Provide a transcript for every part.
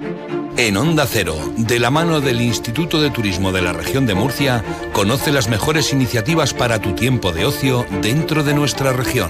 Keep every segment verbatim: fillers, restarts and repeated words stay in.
En Onda Cero, de la mano del Instituto de Turismo de la Región de Murcia, conoce las mejores iniciativas para tu tiempo de ocio dentro de nuestra región.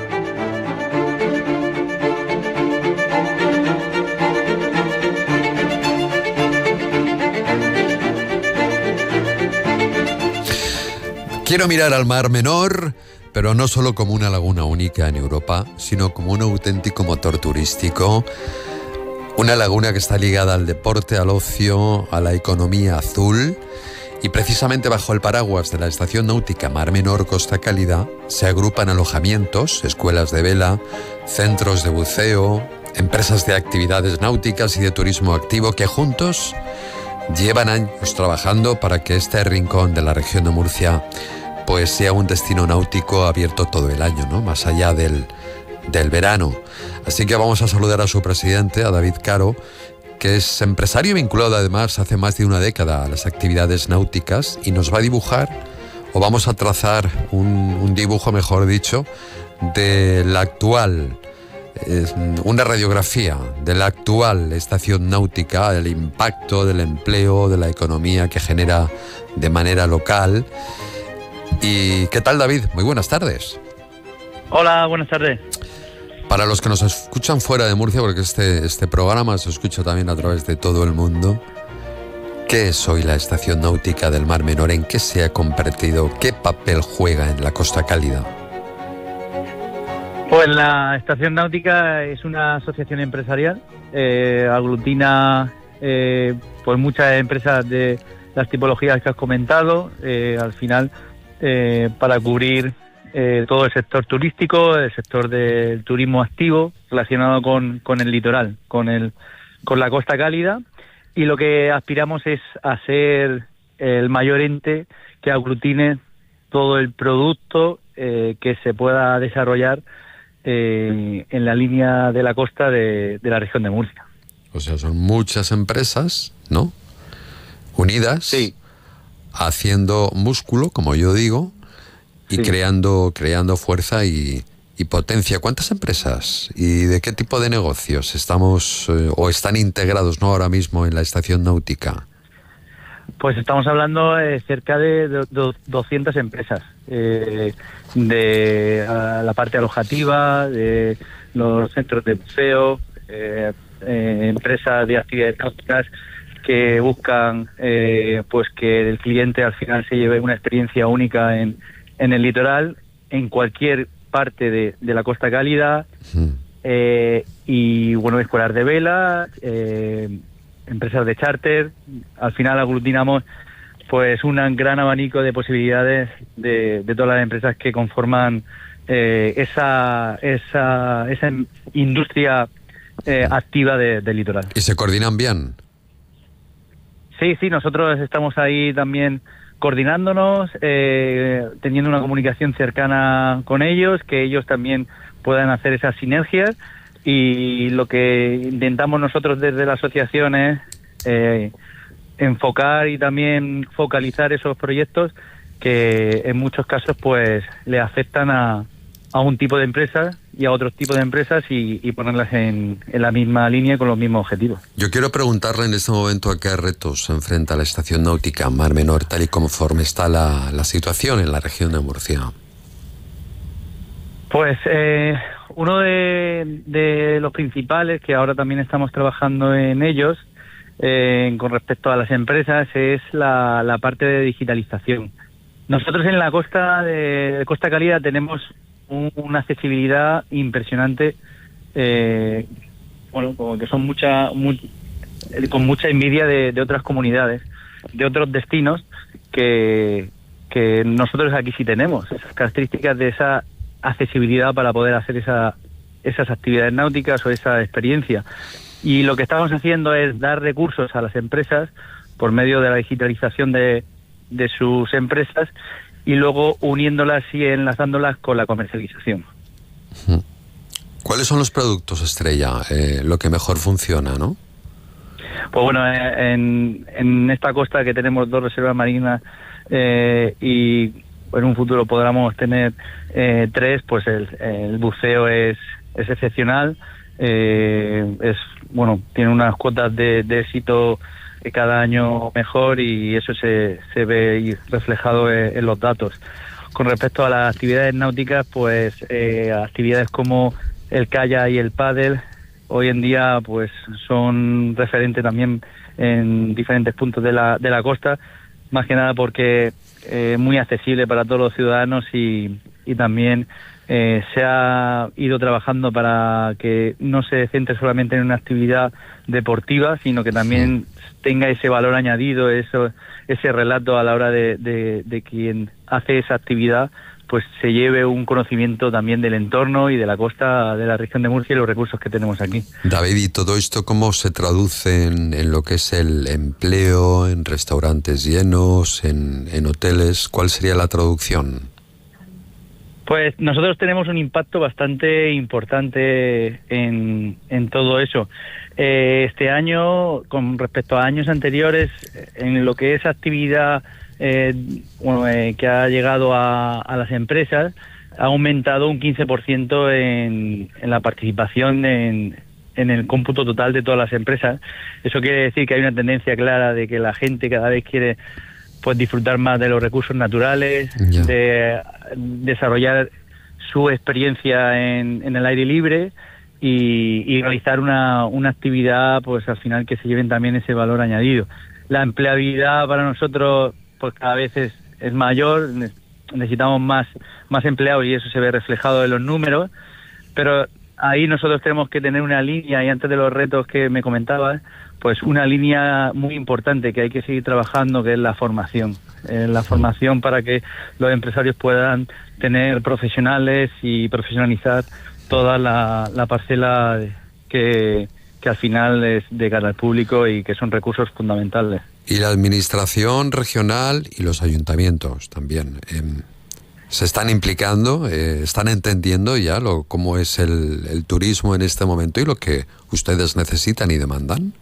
Quiero mirar al Mar Menor, pero no solo como una laguna única en Europa, sino como un auténtico motor turístico. Una laguna que está ligada al deporte, al ocio, a la economía azul. Y precisamente bajo el paraguas de la Estación Náutica Mar Menor Costa Cálida se agrupan alojamientos, escuelas de vela, centros de buceo, empresas de actividades náuticas y de turismo activo que juntos llevan años trabajando para que este rincón de la región de Murcia pues sea un destino náutico abierto todo el año, ¿no? Más allá del, del verano. Así que vamos a saludar a su presidente, a David Caro, que es empresario vinculado además hace más de una década a las actividades náuticas y nos va a dibujar, o vamos a trazar un, un dibujo, mejor dicho, de la actual, eh, una radiografía de la actual estación náutica, del impacto del empleo, de la economía que genera de manera local. ¿Y qué tal, David? Muy buenas tardes. Hola, buenas tardes. Para los que nos escuchan fuera de Murcia, porque este, este programa se escucha también a través de todo el mundo, ¿qué es hoy la Estación Náutica del Mar Menor? ¿En qué se ha convertido? ¿Qué papel juega en la Costa Cálida? Pues la Estación Náutica es una asociación empresarial, eh, aglutina eh, pues muchas empresas de las tipologías que has comentado, eh, al final eh, para cubrir Eh, todo el sector turístico, el sector del turismo activo relacionado con, con el litoral, con el con la Costa Cálida, y lo que aspiramos es a ser el mayor ente que aglutine todo el producto eh, que se pueda desarrollar eh, en la línea de la costa de, de la región de Murcia. O sea, son muchas empresas, ¿no? Unidas, sí, haciendo músculo, como yo digo, y sí. creando creando fuerza y, y potencia. ¿Cuántas empresas y de qué tipo de negocios estamos eh, o están integrados, ¿no?, ahora mismo en la estación náutica? Pues estamos hablando de cerca de, de, de doscientas empresas, eh, de a la parte alojativa, de los centros de buceo, eh, eh, empresas de actividades náuticas que buscan eh, pues que el cliente al final se lleve una experiencia única en en el litoral, en cualquier parte de, de la Costa Cálida, mm. eh, y bueno, escuelas de vela, eh, empresas de charter. Al final aglutinamos pues un gran abanico de posibilidades de, de todas las empresas que conforman eh, esa, esa esa industria eh, activa de, del litoral. ¿Y se coordinan bien? Sí, sí, nosotros estamos ahí también coordinándonos, eh, teniendo una comunicación cercana con ellos, que ellos también puedan hacer esas sinergias, y lo que intentamos nosotros desde la asociación es eh, enfocar y también focalizar esos proyectos que en muchos casos pues le afectan a, a un tipo de empresas y a otros tipos de empresas y, y ponerlas en, en la misma línea con los mismos objetivos. Yo quiero preguntarle en este momento a qué retos se enfrenta la Estación Náutica Mar Menor, tal y conforme está la, la situación en la región de Murcia. Pues eh, uno de, de los principales, que ahora también estamos trabajando en ellos, eh, con respecto a las empresas, es la, la parte de digitalización. Nosotros en la costa de, de Costa Cálida tenemos una accesibilidad impresionante, eh, bueno, como que son mucha, muy, con mucha envidia de, de otras comunidades, de otros destinos que, que nosotros aquí sí tenemos, esas características de esa accesibilidad para poder hacer esa, esas actividades náuticas o esa experiencia. Y lo que estamos haciendo es dar recursos a las empresas por medio de la digitalización de, de sus empresas, y luego uniéndolas y enlazándolas con la comercialización. ¿Cuáles son los productos estrella, eh, lo que mejor funciona, no? Pues bueno, en, en esta costa que tenemos dos reservas marinas eh, y en un futuro podamos tener eh, tres, pues el, el buceo es, es excepcional. eh, es bueno tiene unas cuotas de, de éxito cada año mejor, y eso se, se ve reflejado en, en los datos. Con respecto a las actividades náuticas, pues eh, actividades como el kayak y el pádel hoy en día pues son referentes también en diferentes puntos de la, de la costa, más que nada porque es eh, muy accesible para todos los ciudadanos, y, y también eh, se ha ido trabajando para que no se centre solamente en una actividad deportiva, sino que también tenga ese valor añadido, eso, ese relato a la hora de, de, de quien hace esa actividad, pues se lleve un conocimiento también del entorno y de la costa de la región de Murcia y los recursos que tenemos aquí. David, ¿y todo esto cómo se traduce en, en lo que es el empleo, en restaurantes llenos, en, en hoteles? ¿Cuál sería la traducción? Pues nosotros tenemos un impacto bastante importante en, en todo eso. Eh, este año, con respecto a años anteriores, en lo que es actividad eh, bueno, eh, que ha llegado a, a las empresas, ha aumentado un quince por ciento en, en la participación en, en el cómputo total de todas las empresas. Eso quiere decir que hay una tendencia clara de que la gente cada vez quiere pues disfrutar más de los recursos naturales, yeah. de desarrollar su experiencia en, en el aire libre y, y realizar una, una actividad pues al final que se lleven también ese valor añadido. La empleabilidad para nosotros pues cada vez es, es mayor, necesitamos más, más empleados y eso se ve reflejado en los números, pero ahí nosotros tenemos que tener una línea, y antes de los retos que me comentabas, pues una línea muy importante que hay que seguir trabajando, que es la formación. Eh, la formación para que los empresarios puedan tener profesionales y profesionalizar toda la, la parcela que, que al final es de cara al público y que son recursos fundamentales. Y la administración regional y los ayuntamientos también eh, se están implicando, eh, están entendiendo ya lo cómo es el, el turismo en este momento y lo que ustedes necesitan y demandan.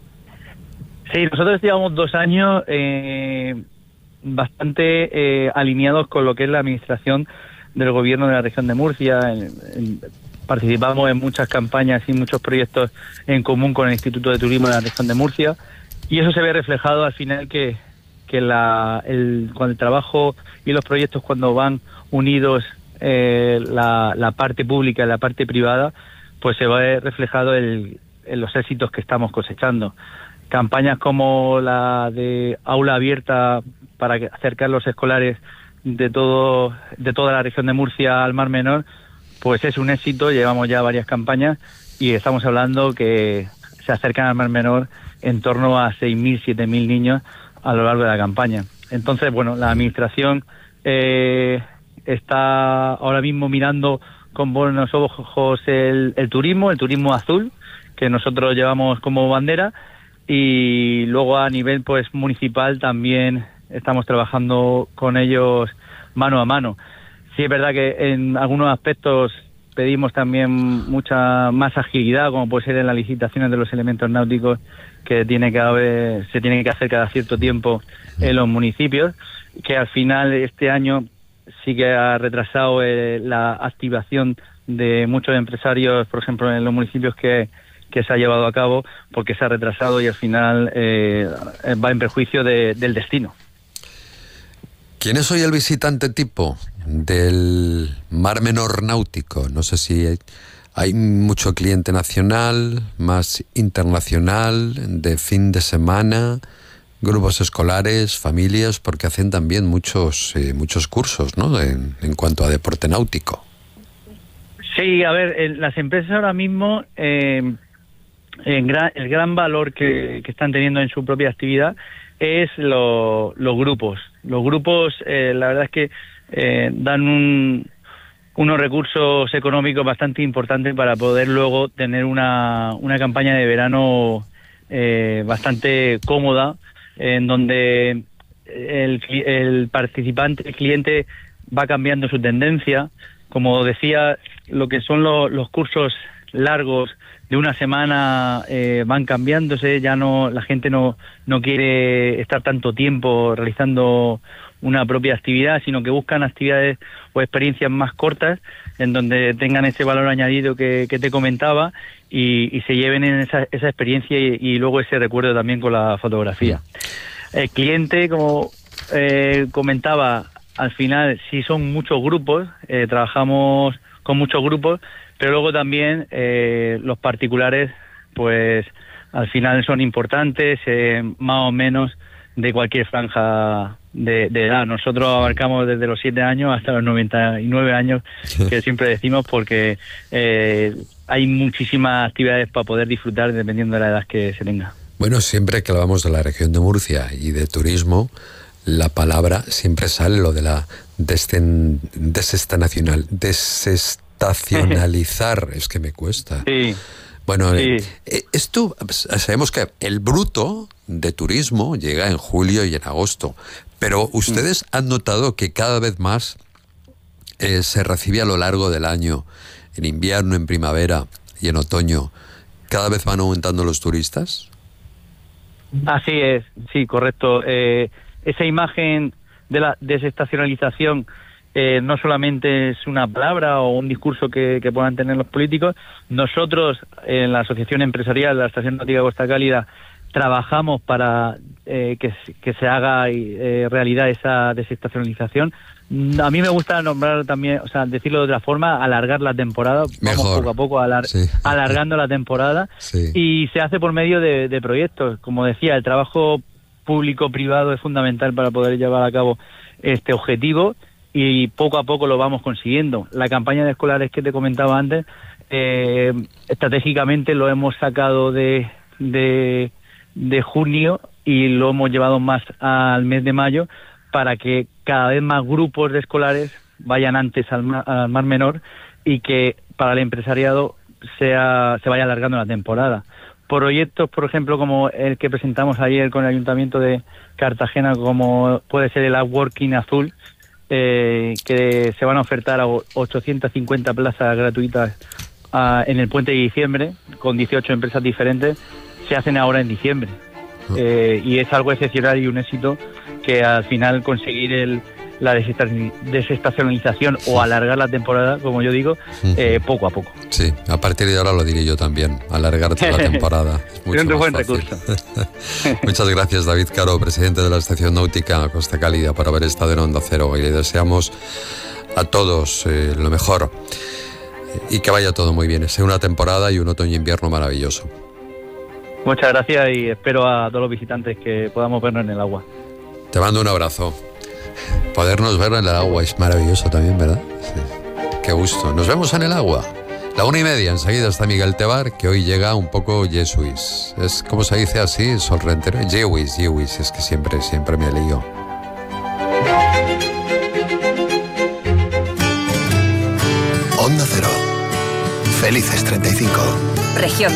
Sí, nosotros llevamos dos años eh, bastante eh, alineados con lo que es la administración del gobierno de la región de Murcia. En, en, participamos en muchas campañas y muchos proyectos en común con el Instituto de Turismo de la región de Murcia, y eso se ve reflejado al final que, que la, el, cuando el trabajo y los proyectos, cuando van unidos eh, la, la parte pública y la parte privada, pues se ve reflejado el, en los éxitos que estamos cosechando. Campañas como la de aula abierta para acercar los escolares de todo de toda la región de Murcia al Mar Menor, pues es un éxito. Llevamos ya varias campañas y estamos hablando que se acercan al Mar Menor en torno a seis mil, siete mil niños a lo largo de la campaña. Entonces, bueno, la administración eh, está ahora mismo mirando con buenos ojos el, el turismo, el turismo azul, que nosotros llevamos como bandera. Y luego a nivel pues municipal también estamos trabajando con ellos mano a mano. Sí es verdad que en algunos aspectos pedimos también mucha más agilidad, como puede ser en las licitaciones de los elementos náuticos que tiene que haber, se tiene que hacer cada cierto tiempo en los municipios, que al final este año sí que ha retrasado eh, la activación de muchos empresarios, por ejemplo en los municipios que que se ha llevado a cabo, porque se ha retrasado y al final eh, va en perjuicio de, del destino. ¿Quién es hoy el visitante tipo del Mar Menor náutico? No sé si hay, hay mucho cliente nacional, más internacional, de fin de semana, grupos escolares, familias, porque hacen también muchos eh, muchos cursos, ¿no?, en, en cuanto a deporte náutico. Sí, a ver, eh, las empresas ahora mismo... Eh, El gran, el gran valor que, que están teniendo en su propia actividad es lo, los grupos. Los grupos, eh, la verdad es que eh, dan un, unos recursos económicos bastante importantes para poder luego tener una, una campaña de verano eh, bastante cómoda, en donde el, el participante, el cliente, va cambiando su tendencia. Como decía, lo que son lo, los cursos largos de una semana eh, van cambiándose, ya no, la gente no, no quiere estar tanto tiempo realizando una propia actividad, sino que buscan actividades o experiencias más cortas en donde tengan ese valor añadido que, que te comentaba y, y se lleven en esa, esa experiencia y, y luego ese recuerdo también con la fotografía. El cliente, como eh, comentaba, al final sí son muchos grupos, eh, trabajamos con muchos grupos, pero luego también eh, los particulares, pues al final son importantes, eh, más o menos de cualquier franja de, de edad. Nosotros abarcamos desde los siete años hasta los noventa y nueve años, que siempre decimos, porque eh, hay muchísimas actividades para poder disfrutar dependiendo de la edad que se tenga. Bueno, siempre que hablamos de la región de Murcia y de turismo, la palabra siempre sale lo de la desten, desestanacional, desestacionalizar, es que me cuesta. Sí. Bueno, sí. eh, esto, sabemos que el bruto de turismo llega en julio y en agosto, pero ustedes han notado que cada vez más eh, se recibe a lo largo del año, en invierno, en primavera y en otoño, ¿cada vez van aumentando los turistas? Así es, sí, correcto. Eh, esa imagen de la desestacionalización eh, no solamente es una palabra o un discurso que, que puedan tener los políticos. Nosotros, en la Asociación Empresarial de la Estación Náutica Costa Cálida, trabajamos para eh, que, que se haga eh, realidad esa desestacionalización. A mí me gusta nombrar también, o sea, decirlo de otra forma, alargar la temporada. Vamos Mejor. poco a poco alar Sí. alargando la temporada. Sí. Y se hace por medio de, de proyectos. Como decía, el trabajo público-privado es fundamental para poder llevar a cabo este objetivo y poco a poco lo vamos consiguiendo. La campaña de escolares que te comentaba antes, eh, estratégicamente lo hemos sacado de, de, de junio y lo hemos llevado más al mes de mayo, para que cada vez más grupos de escolares vayan antes al mar, al mar Menor y que para el empresariado sea se vaya alargando la temporada. Proyectos, por ejemplo, como el que presentamos ayer con el Ayuntamiento de Cartagena, como puede ser el Upworking Azul, eh, que se van a ofertar a ochocientas cincuenta plazas gratuitas a, en el puente de diciembre, con dieciocho empresas diferentes, se hacen ahora en diciembre. Eh, y es algo excepcional y un éxito que al final conseguir el, la desestacionalización o alargar la temporada, como yo digo, eh, poco a poco. Sí, a partir de ahora lo diré yo también, alargar toda la temporada. Es mucho un más buen fácil. recurso. Muchas gracias, David Caro, presidente de la Estación Náutica Costa Cálida, por haber estado en Onda Cero, y le deseamos a todos eh, lo mejor y que vaya todo muy bien. Sea una temporada y un otoño-invierno maravilloso. Muchas gracias y espero a todos los visitantes que podamos vernos en el agua. Te mando un abrazo. Podernos ver en el agua es maravilloso también, ¿verdad? Sí. Qué gusto. Nos vemos en el agua. La una y media, enseguida está Miguel Tebar, que hoy llega un poco yesuis. Es como se dice así, solrentero. Yewis, yewis, es que siempre, siempre me lío. Onda Cero. Felices treinta y cinco. Región